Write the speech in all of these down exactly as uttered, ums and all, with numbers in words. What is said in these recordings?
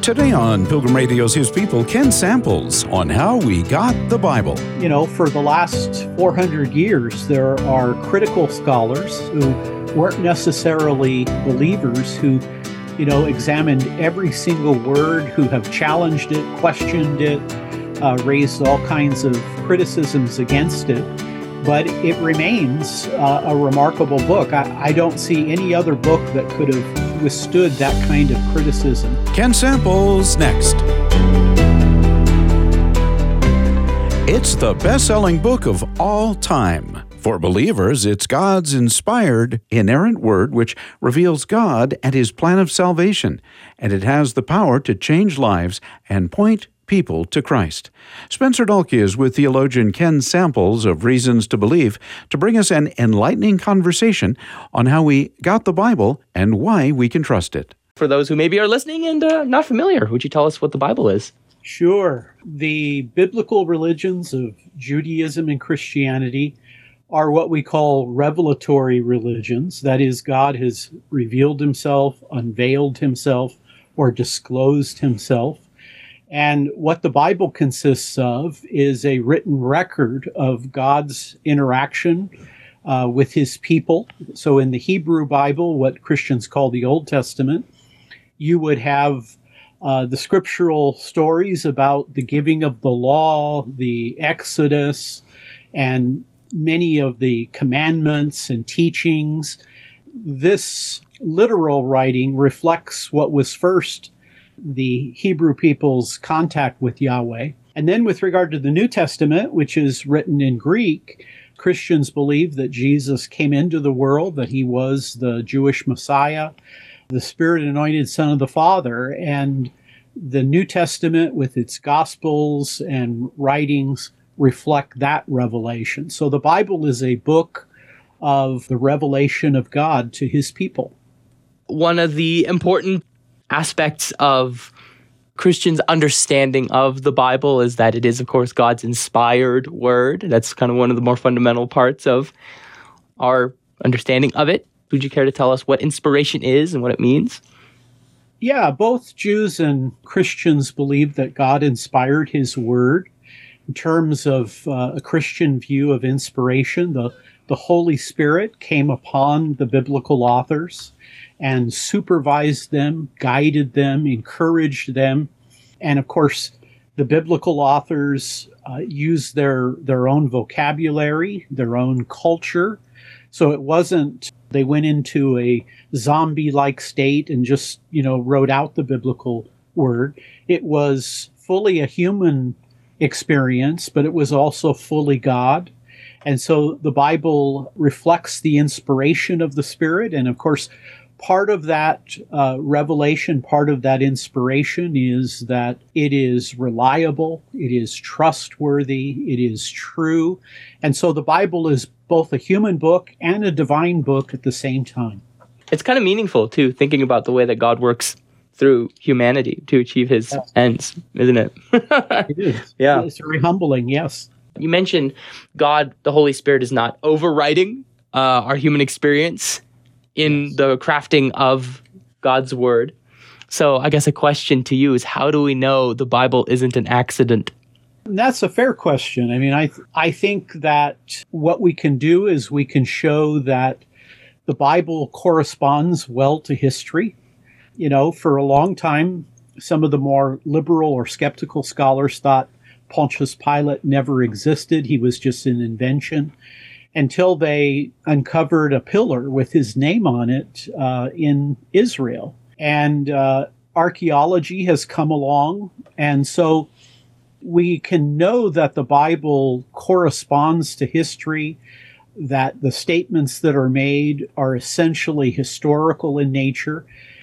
Today on Pilgrim Radio's His People, Ken Samples on how we got the Bible. You know, for the last four hundred years, there are critical scholars who weren't necessarily believers who, you know, examined every single word, who have challenged it, questioned it, uh, raised all kinds of criticisms against it. But it remains uh, a remarkable book. I, I don't see any other book that could have withstood that kind of criticism. Ken Samples next. It's the best-selling book of all time. For believers, it's God's inspired, inerrant word which reveals God and His plan of salvation, and it has the power to change lives and point people to Christ. Spencer Dahlke is with theologian Ken Samples of Reasons to Believe to bring us an enlightening conversation on how we got the Bible and why we can trust it. For those who maybe are listening and uh, not familiar, would you tell us what the Bible is? Sure. The biblical religions of Judaism and Christianity are what we call revelatory religions. That is, God has revealed Himself, unveiled Himself, or disclosed Himself. And what the Bible consists of is a written record of God's interaction uh, with His people. So in the Hebrew Bible, what Christians call the Old Testament, you would have uh, the scriptural stories about the giving of the law, the Exodus, and many of the commandments and teachings. This literal writing reflects what was first the Hebrew people's contact with Yahweh. And then with regard to the New Testament, which is written in Greek, Christians believe that Jesus came into the world, that He was the Jewish Messiah, the Spirit-anointed Son of the Father. And the New Testament, with its Gospels and writings, reflect that revelation. So the Bible is a book of the revelation of God to His people. One of the important aspects of Christians' understanding of the Bible is that it is, of course, God's inspired word. That's kind of one of the more fundamental parts of our understanding of it. Would you care to tell us what inspiration is and what it means? Yeah, both Jews and Christians believe that God inspired His word. In terms of uh, a Christian view of inspiration, the, the Holy Spirit came upon the biblical authors and supervised them, guided them, encouraged them. And of course, the biblical authors uh, used their, their own vocabulary, their own culture. So it wasn't they went into a zombie-like state and just, you know, wrote out the biblical word. It was fully a human experience, but it was also fully God. And so the Bible reflects the inspiration of the Spirit. And of course, part of that uh, revelation, part of that inspiration is that it is reliable, it is trustworthy, it is true. And so the Bible is both a human book and a divine book at the same time. It's kind of meaningful, too, thinking about the way that God works through humanity to achieve His yes. ends, isn't it? It is. Yeah. It's very humbling, yes. You mentioned God, the Holy Spirit, is not overriding uh, our human experience in yes. the crafting of God's word. So I guess a question to you is, how do we know the Bible isn't an accident? And that's a fair question. I mean, I th- I think that what we can do is we can show that the Bible corresponds well to history. You know, for a long time, some of the more liberal or skeptical scholars thought Pontius Pilate never existed. He was just an invention, until they uncovered a pillar with his name on it uh, in Israel. And uh, archaeology has come along. And so we can know that the Bible corresponds to history, that the statements that are made are essentially historical in nature.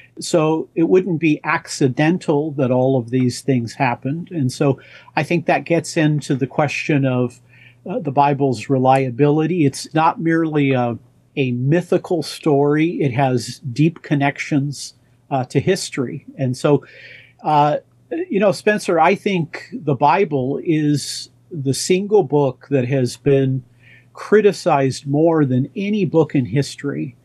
So it wouldn't be accidental that all of these things happened. And so I think that gets into the question of uh, the Bible's reliability. It's not merely a, a mythical story. It has deep connections uh, to history. And so, uh, you know, Spencer, I think the Bible is the single book that has been criticized more than any book in history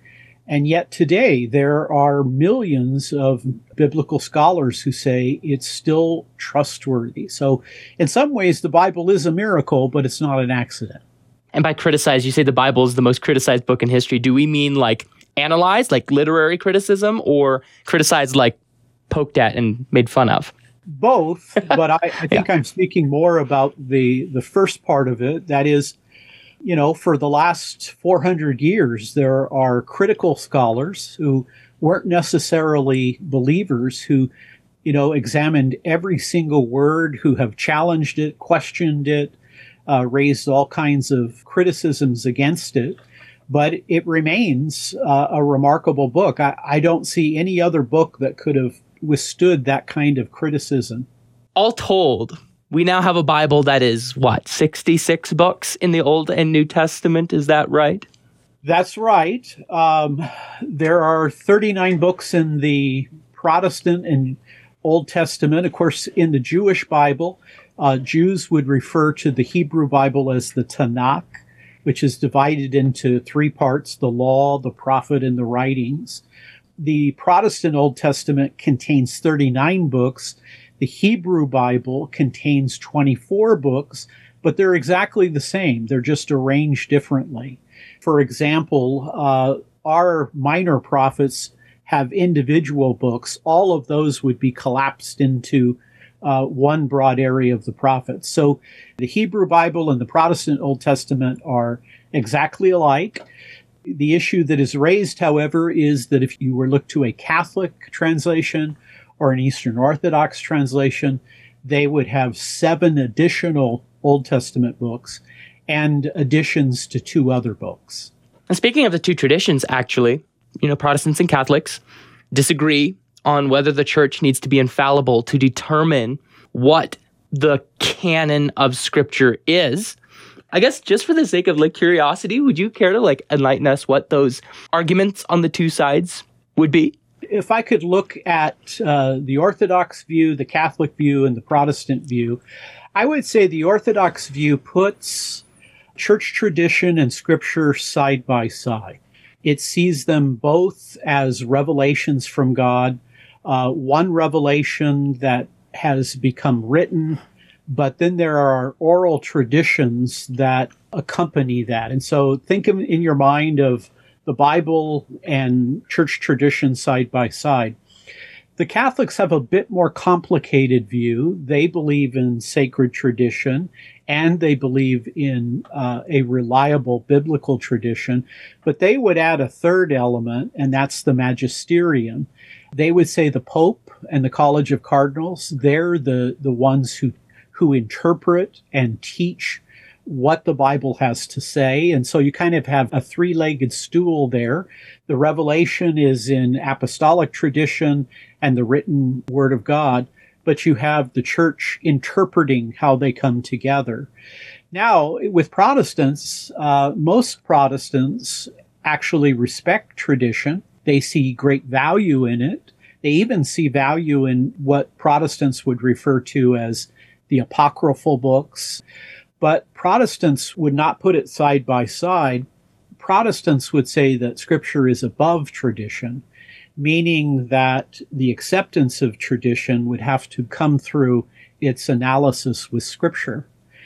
And yet today, there are millions of biblical scholars who say it's still trustworthy. So in some ways, the Bible is a miracle, but it's not an accident. And by criticize, you say the Bible is the most criticized book in history. Do we mean like analyzed, like literary criticism, or criticized like poked at and made fun of? Both, but I, I think yeah. I'm speaking more about the, the first part of it. That is, you know, for the last four hundred years, there are critical scholars who weren't necessarily believers who, you know, examined every single word, who have challenged it, questioned it, uh, raised all kinds of criticisms against it. But it remains uh, a remarkable book. I, I don't see any other book that could have withstood that kind of criticism. All told, we now have a Bible that is, what, sixty-six books in the Old and New Testament? Is that right? That's right. Um, there are thirty-nine books in the Protestant and Old Testament. Of course, in the Jewish Bible, uh, Jews would refer to the Hebrew Bible as the Tanakh, which is divided into three parts: the law, the prophet, and the writings. The Protestant Old Testament contains thirty-nine books. The Hebrew Bible contains twenty-four books, but they're exactly the same. They're just arranged differently. For example, uh, our minor prophets have individual books. All of those would be collapsed into uh, one broad area of the prophets. So the Hebrew Bible and the Protestant Old Testament are exactly alike. The issue that is raised, however, is that if you were look to a Catholic translation or an Eastern Orthodox translation, they would have seven additional Old Testament books and additions to two other books. And speaking of the two traditions, actually, you know, Protestants and Catholics disagree on whether the church needs to be infallible to determine what the canon of Scripture is. I guess just for the sake of like curiosity, would you care to like enlighten us what those arguments on the two sides would be? If I could look at uh, the Orthodox view, the Catholic view, and the Protestant view, I would say the Orthodox view puts church tradition and Scripture side by side. It sees them both as revelations from God, uh, one revelation that has become written, but then there are oral traditions that accompany that. And so think of, in your mind of the Bible and church tradition side by side. The Catholics have a bit more complicated view. They believe in sacred tradition and they believe in uh, a reliable biblical tradition, but they would add a third element, and that's the magisterium. They would say the Pope and the College of Cardinals, they're the, the ones who, who interpret and teach what the Bible has to say. And so you kind of have a three-legged stool there. The revelation is in apostolic tradition and the written word of God, but you have the church interpreting how they come together. Now, with Protestants, uh, most Protestants actually respect tradition. They see great value in it. They even see value in what Protestants would refer to as the apocryphal books. But Protestants would not put it side by side. Protestants would say that Scripture is above tradition, meaning that the acceptance of tradition would have to come through its analysis with Scripture.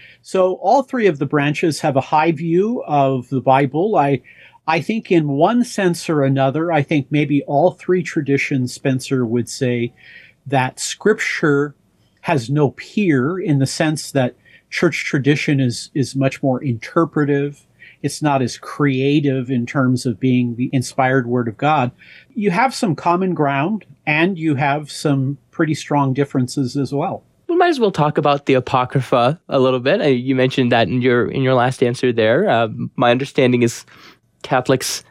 So all three of the branches have a high view of the Bible. I, I think in one sense or another, I think maybe all three traditions, Spencer would say, that Scripture has no peer in the sense that church tradition is, is much more interpretive. It's not as creative in terms of being the inspired word of God. You have some common ground and you have some pretty strong differences as well. We might as well talk about the Apocrypha a little bit. Uh, you mentioned that in your in your last answer there. Uh, my understanding is Catholics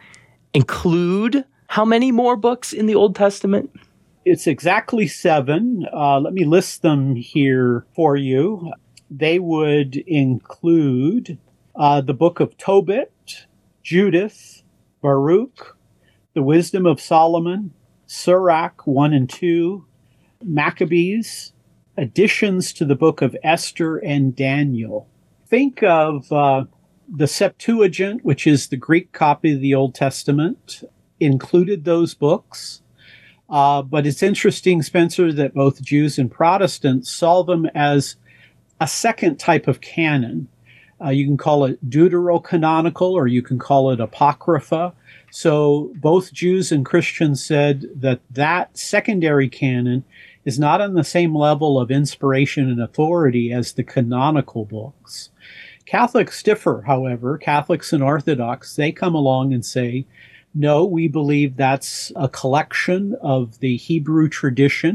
include how many more books in the Old Testament? It's exactly seven. Uh, let me list them here for you. They would include uh, the book of Tobit, Judith, Baruch, the Wisdom of Solomon, Sirach one and two, Maccabees, additions to the book of Esther and Daniel. Think of uh, the Septuagint, which is the Greek copy of the Old Testament. included those books. Uh, but it's interesting, Spencer, that both Jews and Protestants saw them as a second type of canon. Uh, you can call it deuterocanonical, or you can call it apocrypha. So both Jews and Christians said that that secondary canon is not on the same level of inspiration and authority as the canonical books. Catholics differ, however. Catholics and Orthodox, they come along and say, no, we believe that's a collection of the Hebrew tradition.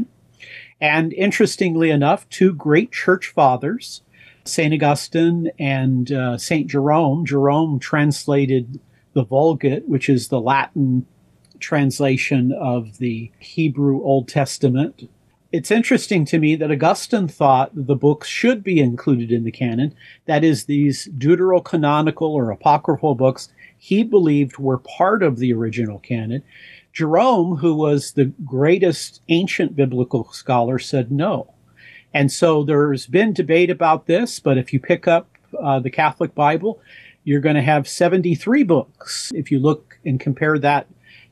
And interestingly enough, two great church fathers, Saint Augustine and uh, Saint Jerome. Jerome translated the Vulgate, which is the Latin translation of the Hebrew Old Testament. It's interesting to me that Augustine thought the books should be included in the canon. That is, these deuterocanonical or apocryphal books he believed were part of the original canon. Jerome, who was the greatest ancient biblical scholar, said no. And so there's been debate about this, but if you pick up uh, the Catholic Bible, you're going to have seventy-three books. If you look and compare that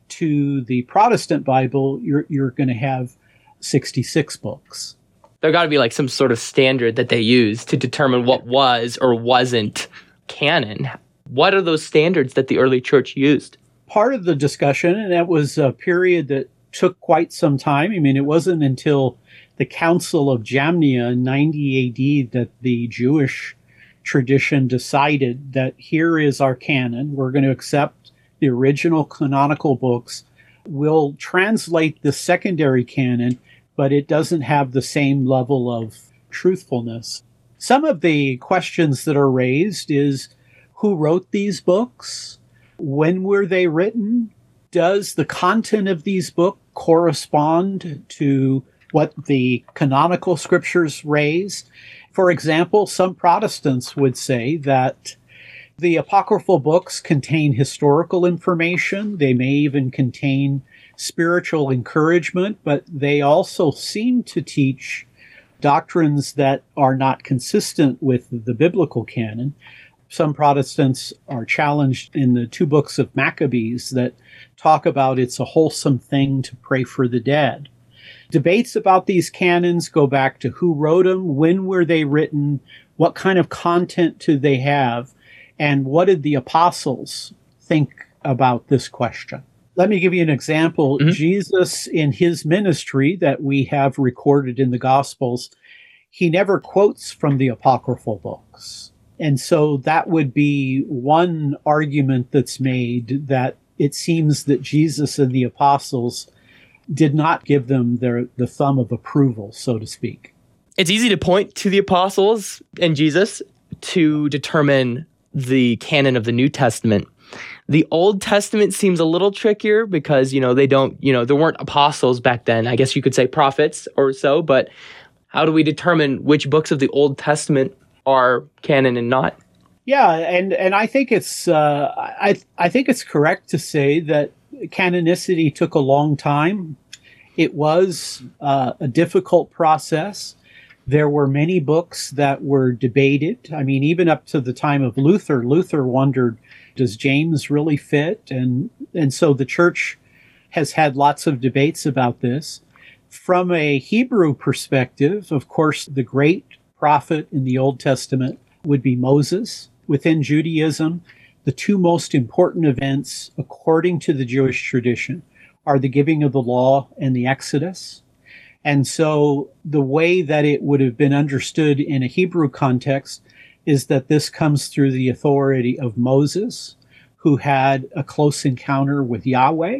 to the Protestant Bible, you're, you're going to have sixty-six books. There got to be like some sort of standard that they use to determine what was or wasn't canon. What are those standards that the early church used? Part of the discussion, and that was a period that took quite some time. I mean, it wasn't until the Council of Jamnia in ninety A D that the Jewish tradition decided that here is our canon. We're going to accept the original canonical books. We'll translate the secondary canon, but it doesn't have the same level of truthfulness. Some of the questions that are raised is, who wrote these books? When were they written? Does the content of these books correspond to what the canonical scriptures raise? For example, some Protestants would say that the apocryphal books contain historical information. They may even contain spiritual encouragement, but they also seem to teach doctrines that are not consistent with the biblical canon. Some Protestants are challenged in the two books of Maccabees that talk about it's a wholesome thing to pray for the dead. Debates about these canons go back to who wrote them, when were they written, what kind of content do they have, and what did the apostles think about this question. Let me give you an example. Mm-hmm. Jesus, in his ministry that we have recorded in the Gospels, he never quotes from the apocryphal books. And so that would be one argument that's made, that it seems that Jesus and the apostles did not give them their, the thumb of approval, so to speak. It's easy to point to the apostles and Jesus to determine the canon of the New Testament. The Old Testament seems a little trickier because, you know, they don't, you know, there weren't apostles back then. I guess you could say prophets or so, but how do we determine which books of the Old Testament are canon and not? Yeah, and, and I think it's uh, I I think it's correct to say that canonicity took a long time. It was uh, a difficult process. There were many books that were debated. I mean, even up to the time of Luther, Luther wondered, does James really fit? And and so the church has had lots of debates about this. From a Hebrew perspective, of course, the great prophet in the Old Testament would be Moses. Within Judaism, the two most important events, according to the Jewish tradition, are the giving of the law and the Exodus. And so the way that it would have been understood in a Hebrew context is that this comes through the authority of Moses, who had a close encounter with Yahweh,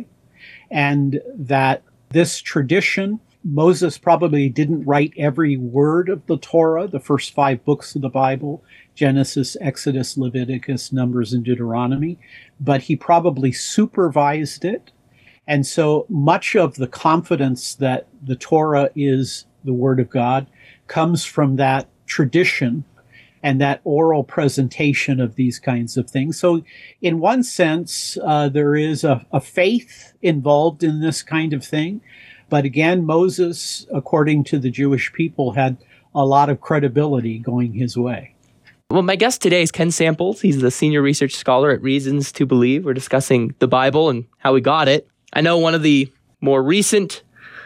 and that this tradition, Moses probably didn't write every word of the Torah, the first five books of the Bible, Genesis, Exodus, Leviticus, Numbers, and Deuteronomy, but he probably supervised it. And so much of the confidence that the Torah is the Word of God comes from that tradition and that oral presentation of these kinds of things. So in one sense, uh, there is a, a faith involved in this kind of thing. But again, Moses, according to the Jewish people, had a lot of credibility going his way. Well, my guest today is Ken Samples. He's the senior research scholar at Reasons to Believe. We're discussing the Bible and how we got it. I know one of the more recent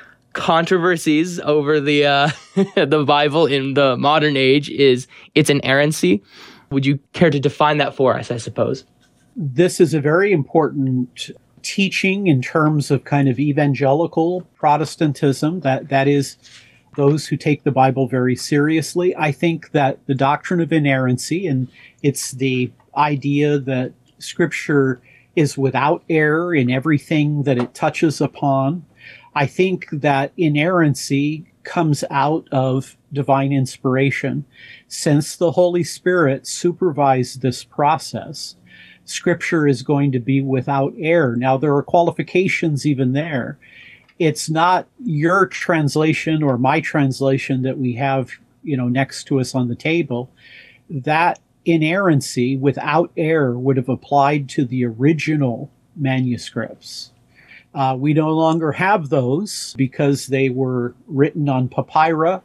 controversies over the uh, the Bible in the modern age is its inerrancy. Would you care to define that for us, I suppose? This is a very important teaching in terms of kind of evangelical Protestantism, that that is those who take the Bible very seriously. I think that the doctrine of inerrancy, and it's the idea that Scripture is without error in everything that it touches upon. I think that inerrancy comes out of divine inspiration. Since the Holy Spirit supervised this process, Scripture is going to be without error. Now, there are qualifications even there. It's not your translation or my translation that we have, you know, next to us on the table. That inerrancy without error would have applied to the original manuscripts. Uh, we no longer have those because they were written on papyri,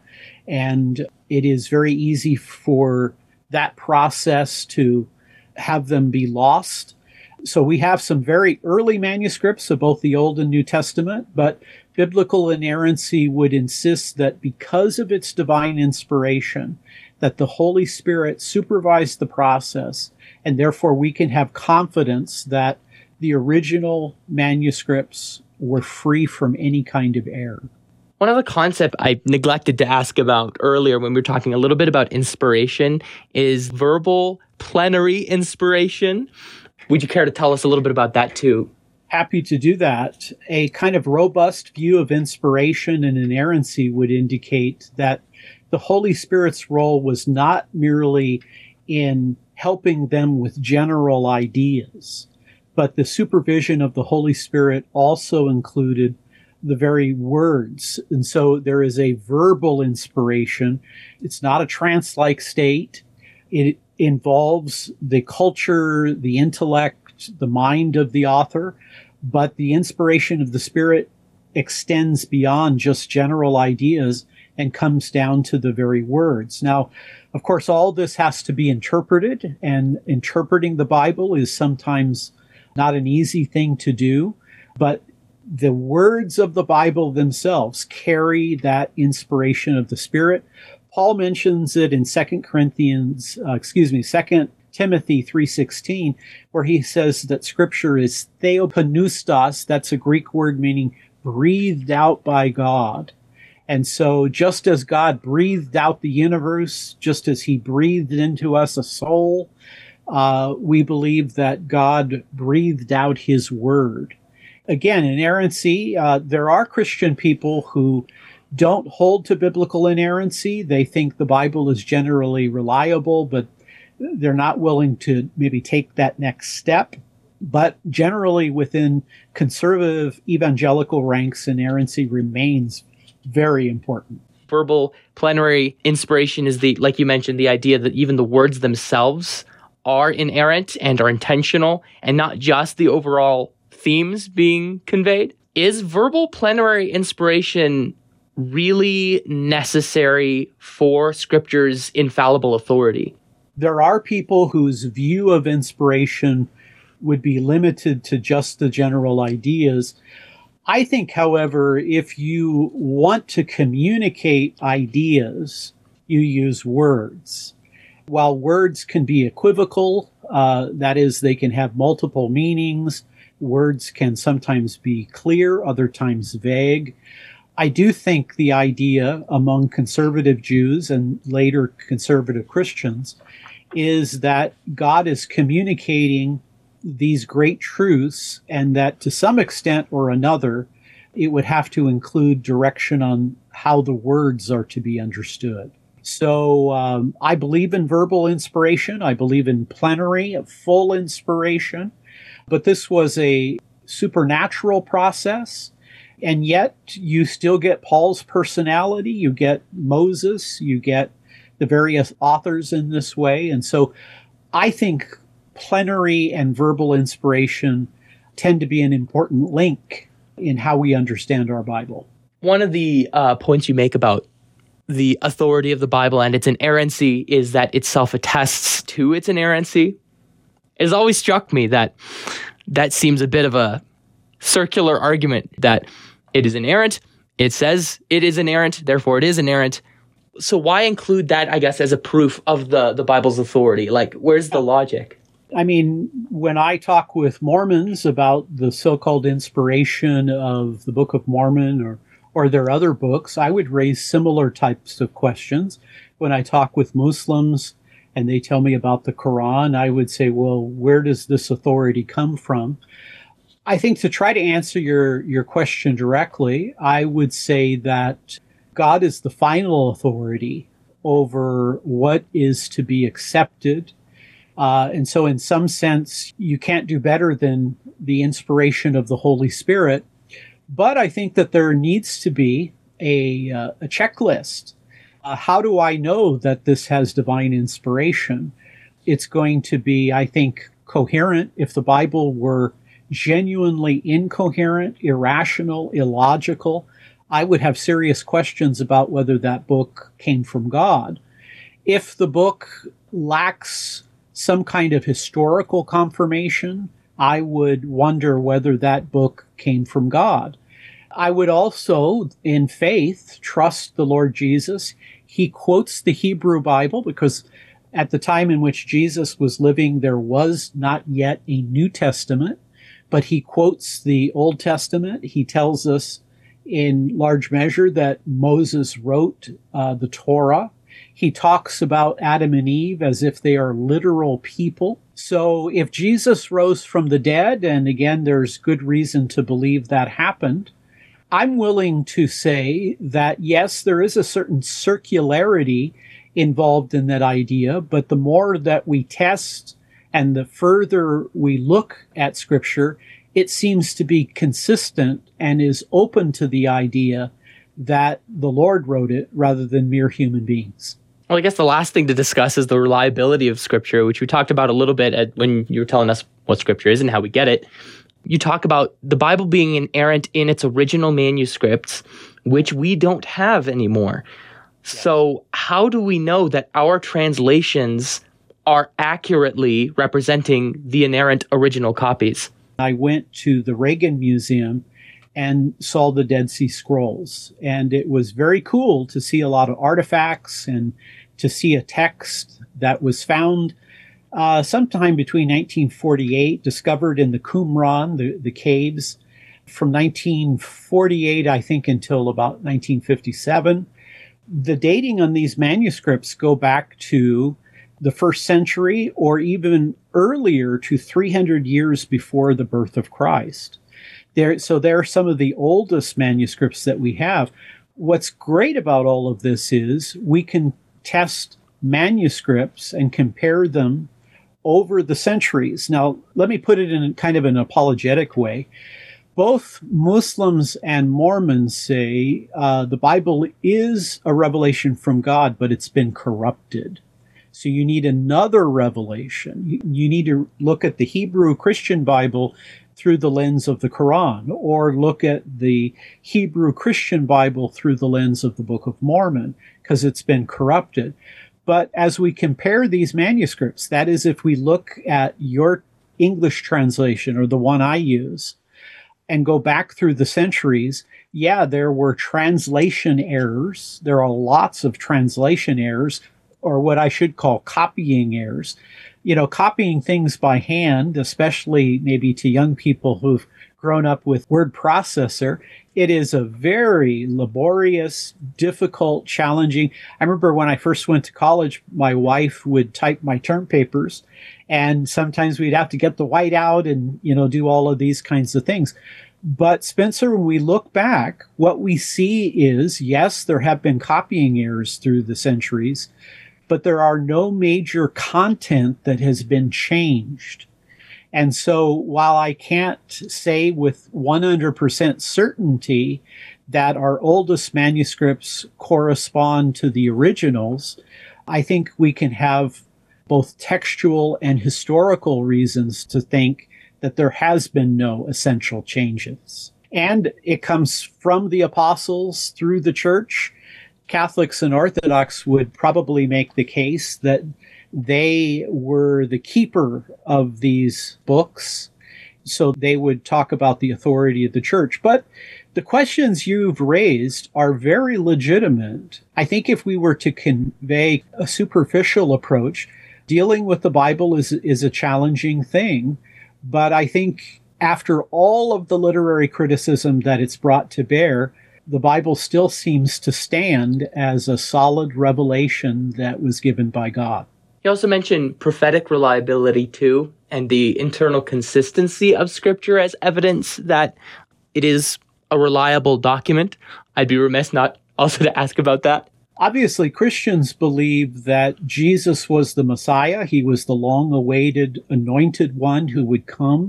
and it is very easy for that process to have them be lost. So we have some very early manuscripts of both the Old and New Testament, but biblical inerrancy would insist that because of its divine inspiration, that the Holy Spirit supervised the process, and therefore we can have confidence that the original manuscripts were free from any kind of error. One other concept I neglected to ask about earlier when we were talking a little bit about inspiration is verbal plenary inspiration. Would you care to tell us a little bit about that too? Happy to do that. A kind of robust view of inspiration and inerrancy would indicate that the Holy Spirit's role was not merely in helping them with general ideas, but the supervision of the Holy Spirit also included the very words. And so there is a verbal inspiration. It's not a trance-like state. It involves the culture, the intellect, the mind of the author, but the inspiration of the Spirit extends beyond just general ideas and comes down to the very words. Now, of course, all this has to be interpreted, and interpreting the Bible is sometimes not an easy thing to do, but the words of the Bible themselves carry that inspiration of the Spirit. Paul mentions it in Second Corinthians, uh, excuse me, Second Timothy three sixteen, where he says that Scripture is theopneustos. That's a Greek word meaning breathed out by God. And so just as God breathed out the universe, just as he breathed into us a soul, uh, we believe that God breathed out his word. Again, inerrancy, uh, there are Christian people who don't hold to biblical inerrancy. They think the Bible is generally reliable, but they're not willing to maybe take that next step. But generally within conservative evangelical ranks, inerrancy remains very important. Verbal plenary inspiration is the, like you mentioned, the idea that even the words themselves are inerrant and are intentional, and not just the overall themes being conveyed. Is verbal plenary inspiration really necessary for Scripture's infallible authority? There are people whose view of inspiration would be limited to just the general ideas. I think, however, if you want to communicate ideas, you use words. While words can be equivocal, uh, that is, they can have multiple meanings, words can sometimes be clear, other times vague. I do think the idea among conservative Jews and later conservative Christians is that God is communicating these great truths, and that to some extent or another, it would have to include direction on how the words are to be understood. So um, I believe in verbal inspiration. I believe in plenary, full inspiration. But this was a supernatural process. And yet you still get Paul's personality. You get Moses. You get the various authors in this way. And so I think plenary and verbal inspiration tend to be an important link in how we understand our Bible. One of the uh, points you make about the authority of the Bible and its inerrancy is that it self-attests to its inerrancy. It has always struck me that that seems a bit of a circular argument, that it is inerrant, it says it is inerrant, therefore it is inerrant. So why include that, I guess, as a proof of the, the Bible's authority? Like, where's the logic? I mean, when I talk with Mormons about the so-called inspiration of the Book of Mormon or, or their other books, I would raise similar types of questions. When I talk with Muslims and they tell me about the Quran, I would say, well, where does this authority come from? I think to try to answer your, your question directly, I would say that God is the final authority over what is to be accepted. Uh, and so in some sense, you can't do better than the inspiration of the Holy Spirit. But I think that there needs to be a, uh, a checklist. Uh, how do I know that this has divine inspiration? It's going to be, I think, coherent. If the Bible were genuinely incoherent, irrational, illogical, I would have serious questions about whether that book came from God. If the book lacks some kind of historical confirmation, I would wonder whether that book came from God. I would also, in faith, trust the Lord Jesus. He quotes the Hebrew Bible because at the time in which Jesus was living, there was not yet a New Testament, but he quotes the Old Testament. He tells us in large measure that Moses wrote uh, the Torah. He talks about Adam and Eve as if they are literal people. So if Jesus rose from the dead, and again, there's good reason to believe that happened, I'm willing to say that, yes, there is a certain circularity involved in that idea, but the more that we test and the further we look at Scripture, it seems to be consistent and is open to the idea that the Lord wrote it rather than mere human beings. Well, I guess the last thing to discuss is the reliability of Scripture, which we talked about a little bit at, when you were telling us what Scripture is and how we get it. You talk about the Bible being inerrant in its original manuscripts, which we don't have anymore. Yes. So how do we know that our translations are accurately representing the inerrant original copies? I went to the Reagan Museum and saw the Dead Sea Scrolls. And it was very cool to see a lot of artifacts and to see a text that was found uh, sometime between nineteen forty-eight, discovered in the Qumran, the, the caves, from nineteen forty-eight, I think, until about nineteen fifty-seven. The dating on these manuscripts go back to the first century or even earlier to three hundred years before the birth of Christ. There, so they're some of the oldest manuscripts that we have. What's great about all of this is we can test manuscripts and compare them over the centuries. Now, let me put it in kind of an apologetic way. Both Muslims and Mormons say uh, the Bible is a revelation from God, but it's been corrupted. So you need another revelation. You, you need to look at the Hebrew Christian Bible through the lens of the Quran, or look at the Hebrew Christian Bible through the lens of the Book of Mormon, because it's been corrupted. But as we compare these manuscripts, that is, if we look at your English translation or the one I use, and go back through the centuries, yeah, there were translation errors. There are lots of translation errors, or what I should call copying errors. You know, copying things by hand, especially maybe to young people who've grown up with word processor, it is a very laborious, difficult, challenging. I remember when I first went to college, my wife would type my term papers, and sometimes we'd have to get the white out and, you know, do all of these kinds of things. But Spencer, when we look back, what we see is, yes, there have been copying errors through the centuries, but there are no major content that has been changed. And so while I can't say with one hundred percent certainty that our oldest manuscripts correspond to the originals, I think we can have both textual and historical reasons to think that there has been no essential changes. And it comes from the apostles through the church Catholics and Orthodox would probably make the case that they were the keeper of these books, so they would talk about the authority of the church. But the questions you've raised are very legitimate. I think if we were to convey a superficial approach, dealing with the Bible is, is a challenging thing. But I think after all of the literary criticism that it's brought to bear, the Bible still seems to stand as a solid revelation that was given by God. You also mentioned prophetic reliability too, and the internal consistency of Scripture as evidence that it is a reliable document. I'd be remiss not also to ask about that. Obviously, Christians believe that Jesus was the Messiah. He was the long-awaited anointed one who would come.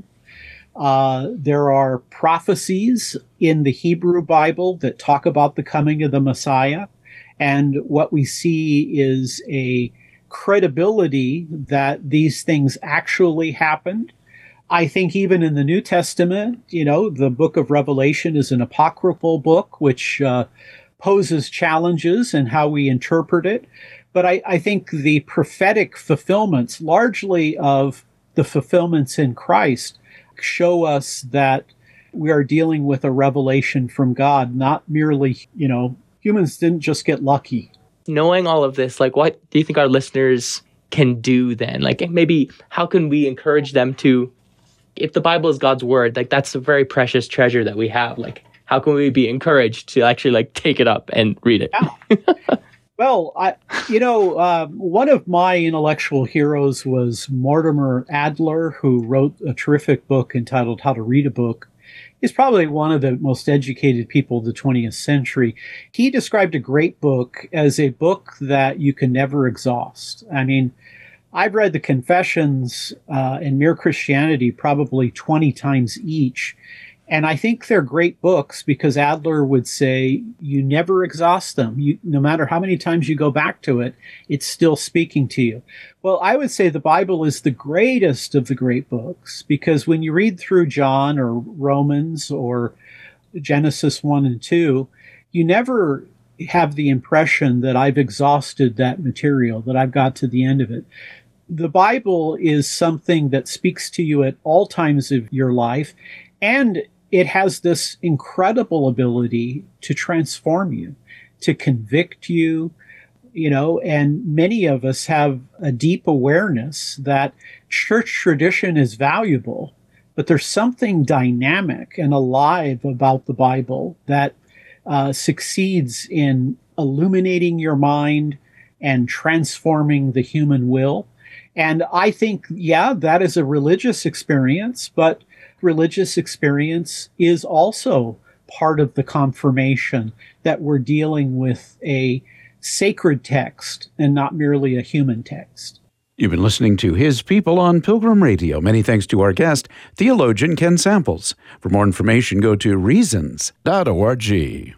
Uh, there are prophecies in the Hebrew Bible that talk about the coming of the Messiah. And what we see is a credibility that these things actually happened. I think even in the New Testament, you know, the book of Revelation is an apocryphal book, which uh, poses challenges in how we interpret it. But I, I think the prophetic fulfillments, largely of the fulfillments in Christ, show us that we are dealing with a revelation from God, not merely, you know, humans didn't just get lucky. Knowing all of this, like, what do you think our listeners can do then? Like, maybe how can we encourage them to, if the Bible is God's word, like, that's a very precious treasure that we have. Like, how can we be encouraged to actually, like, take it up and read it? Yeah. Well, I, you know, uh, one of my intellectual heroes was Mortimer Adler, who wrote a terrific book entitled How to Read a Book. He's probably one of the most educated people of the twentieth century. He described a great book as a book that you can never exhaust. I mean, I've read the Confessions uh, and Mere Christianity probably twenty times each. And I think they're great books because Adler would say you never exhaust them. You, no matter how many times you go back to it, it's still speaking to you. Well, I would say the Bible is the greatest of the great books because when you read through John or Romans or Genesis one and two, you never have the impression that I've exhausted that material, that I've got to the end of it. The Bible is something that speaks to you at all times of your life, and it has this incredible ability to transform you, to convict you, you know, and many of us have a deep awareness that church tradition is valuable, but there's something dynamic and alive about the Bible that uh, succeeds in illuminating your mind and transforming the human will. And I think, yeah, that is a religious experience, but religious experience is also part of the confirmation that we're dealing with a sacred text and not merely a human text. You've been listening to His People on Pilgrim Radio. Many thanks to our guest, theologian Ken Samples. For more information, go to reasons dot org.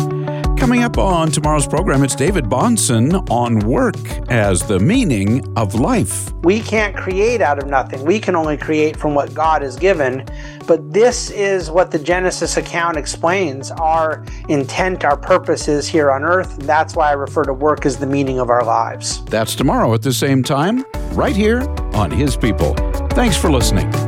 Coming up on tomorrow's program, it's David Bahnsen on work as the meaning of life. We can't create out of nothing. We can only create from what God has given. But this is what the Genesis account explains. Our intent, our purpose is here on earth. And that's why I refer to work as the meaning of our lives. That's tomorrow at the same time, right here on His People. Thanks for listening.